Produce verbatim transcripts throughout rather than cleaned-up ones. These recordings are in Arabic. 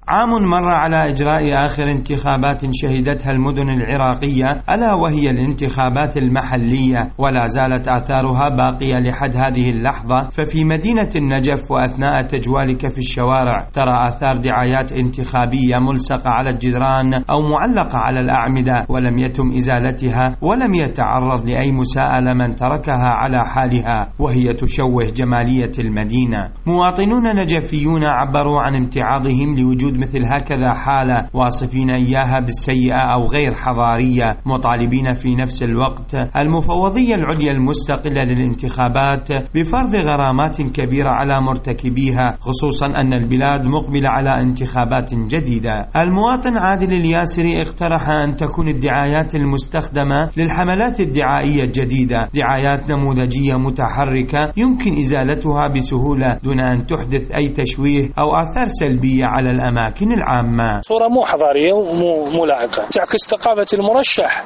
عام مر على إجراء آخر انتخابات شهدتها المدن العراقية، ألا وهي الانتخابات المحلية، ولا زالت آثارها باقية لحد هذه اللحظة. ففي مدينة النجف وأثناء تجوالك في الشوارع ترى آثار دعايات انتخابية ملصقة على الجدران أو معلقة على الأعمدة، ولم يتم إزالتها ولم يتعرض لأي مساءلة من تركها على حالها، وهي تشوه جمالية المدينة. مواطنون نجفيون عبروا عن امتعاضهم لوجود مثل هكذا حالة، واصفين إياها بالسيئة أو غير حضارية، مطالبين في نفس الوقت المفوضية العليا المستقلة للانتخابات بفرض غرامات كبيرة على مرتكبيها، خصوصا أن البلاد مقبلة على انتخابات جديدة. المواطن عادل الياسري اقترح أن تكون الدعايات المستخدمة للحملات الدعائية الجديدة دعايات نموذجية متحركة يمكن إزالتها بسهولة دون أن تحدث أي تشويه أو آثار سلبية على الأماكن العامة. صورة مو حضارية ومو ملاعقة، تعكس ثقافة المرشح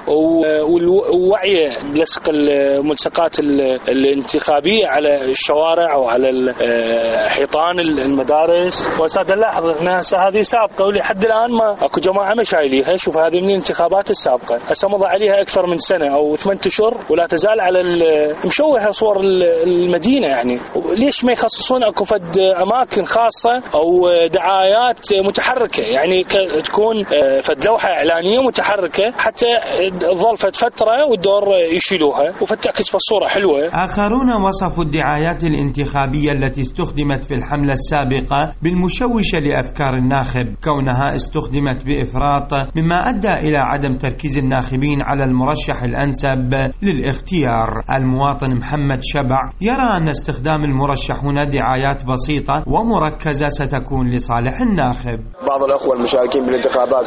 والوعي بلصق الملصقات الانتخابية على الشوارع أو على حيطان المدارس. وساد نلاحظ أن هذه سابقة ولحد الآن ما أكو جماعة ما شايليها. شوف هذه من الانتخابات السابقة، هسه مضى عليها أكثر من سنة أو ثمانية أشهر ولا تزال على مشوهة صور المدينة. يعني ليش ما يخصصون أكو فد أماكن خاصة أو دعايات متحركة، يعني تكون فد لوحة إعلانية متحركة حتى تظل فد فترة والدور يشيلوها وفتعكس بالصورة حلوة. آخرون وصفوا الدعايات الانتخابية التي استخدمت في الحملة السابقة بالمشوشة لأفكار الناخب، كونها استخدمت بإفراط مما أدى إلى عدم تركيز الناخبين على المرشح الأنسب للاختيار. المواطن محمد شبع يرى أن استخدام المرشحون دعايات بسيطة ومركزة ستكون لصالح الناخب. بعض الأخوة المشاركين بالانتخابات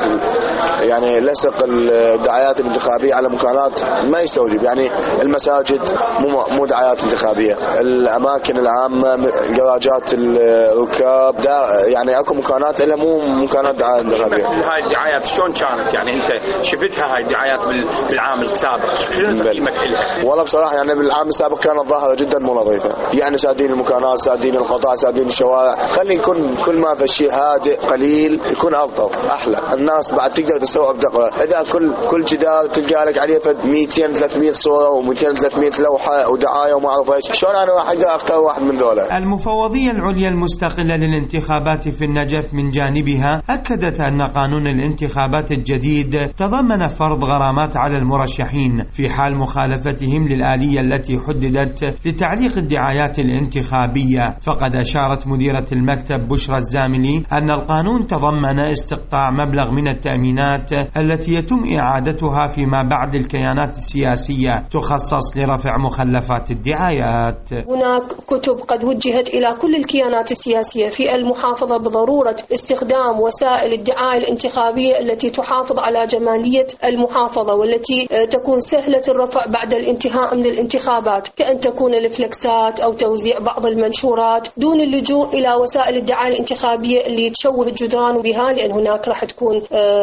يعني لصق الدعايات الانتخابية على مكانات ما يستوجب، يعني المساجد مو مو دعايات انتخابية، الأماكن العامة، جراجات الركاب، يعني أكو مكانات إلا مو مكانات دعاية انتخابية. هاي الدعايات شلون كانت؟ يعني أنت شفتها هاي الدعايات بالعام السابق، شنو تقييمك لها؟ والله بصراحة يعني بالعام السابق كانت ظاهرة جدا مو نظيفة، يعني سادين المكانات، سادين القطاع، سادين الشوارع. خلي يكون كل ما في شيء هادئ قليل يكون أفضل أحلى، الناس بعد تقدر تستوعب دقة. إذا كل كل جدار تلقى لك عليه فد مئتين ثلاثمئة صورة ومئتين ثلاثمئة لوحة ودعاية وما أعرف إيش، شلون أنا راح أقدر أختار واحد من ذولا؟ المفوضية العليا المستقلة للانتخابات في النجف من جانبها أكدت أن قانون الانتخابات الجديد تضمن فرض غرامات على المرشحين في حال مخالفتهم للآلية التي حددت لتعليق الدعايات الانتخابية. فقد أشارت مديرة المكتب بشرى الزاملي أن القانون تضمن استقطاع مبلغ من التأمينات التي يتم إعادتها فيما بعد الكيانات السياسية تخصص لرفع مخلفات الدعايات. هناك كتب قد وجهت إلى كل الكيانات السياسية في المحافظة بضرورة استخدام وسائل الدعاية الانتخابية التي تحافظ على جمالية المحافظة والتي تكون سهلة الرفع بعد الانتهاء من الانتخابات، كأن تكون الفلكسات أو توزيع بعض المنشورات دون اللجوء إلى وسائل الدعاية الانتخابية اللي تشوه الجدران بها، لأن هناك راح تكون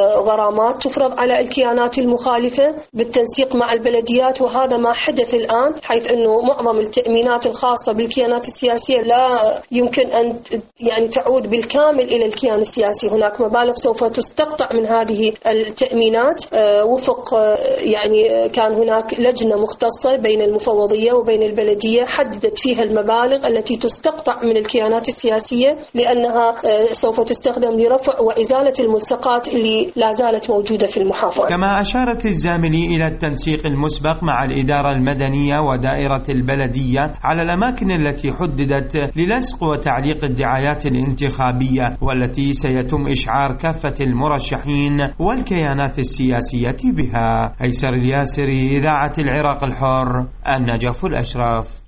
غرامات تفرض على الكيانات المخالفة بالتنسيق مع البلديات. وهذا ما حدث الآن، حيث أنه معظم التأمينات الخاصة بالكيانات السياسية لا يمكن أن يعني تعود بالكامل إلى الكيان السياسي. هناك مبالغ سوف تستقطع من هذه التأمينات وفق يعني كان هناك لجنة مختصة بين المفوضية وبين البلدية حددت فيها المبالغ التي تستقطع من الكيانات السياسية، لأنها سوف تستخدم لرفع وإزالة الملصقات اللي لا زالت موجودة في المحافظة. كما أشارت الزاملي إلى التنسيق المسبق مع الإدارة المدنية ودائرة البلدية على الأماكن التي حددت للصق وتعليق الدعايات الانتخابية، والتي سيتم إشعار كافة المرشحين والكيانات السياسية بها. أيسر الياسري، إذاعة العراق الحر، النجف الأشرف.